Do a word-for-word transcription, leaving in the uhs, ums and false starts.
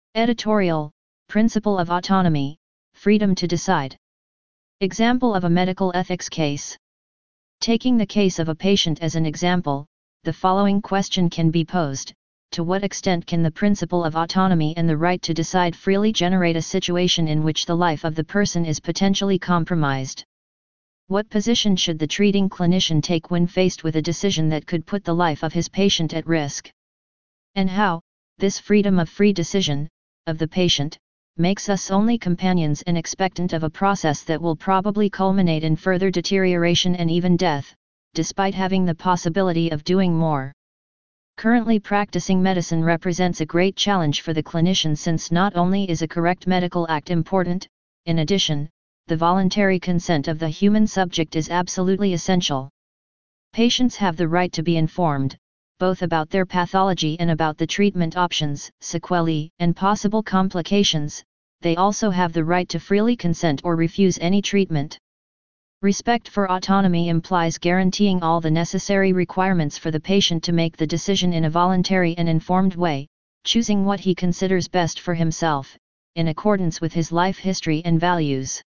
Editorial, Principle of Autonomy, Freedom to Decide. Example of a medical ethics case. Taking the case of a patient as an example, the following question can be posed: to what extent can the principle of autonomy and the right to decide freely generate a situation in which the life of the person is potentially compromised? What position should the treating clinician take when faced with a decision that could put the life of his patient at risk? And how, this freedom of free decision, of the patient, makes us only companions and expectant of a process that will probably culminate in further deterioration and even death, despite having the possibility of doing more. Currently practicing medicine represents a great challenge for the clinician, since not only is a correct medical act important, in addition, the voluntary consent of the human subject is absolutely essential. Patients have the right to be informed, both about their pathology and about the treatment options, sequelae, and possible complications. They also have the right to freely consent or refuse any treatment. Respect for autonomy implies guaranteeing all the necessary requirements for the patient to make the decision in a voluntary and informed way, choosing what he considers best for himself, in accordance with his life history and values.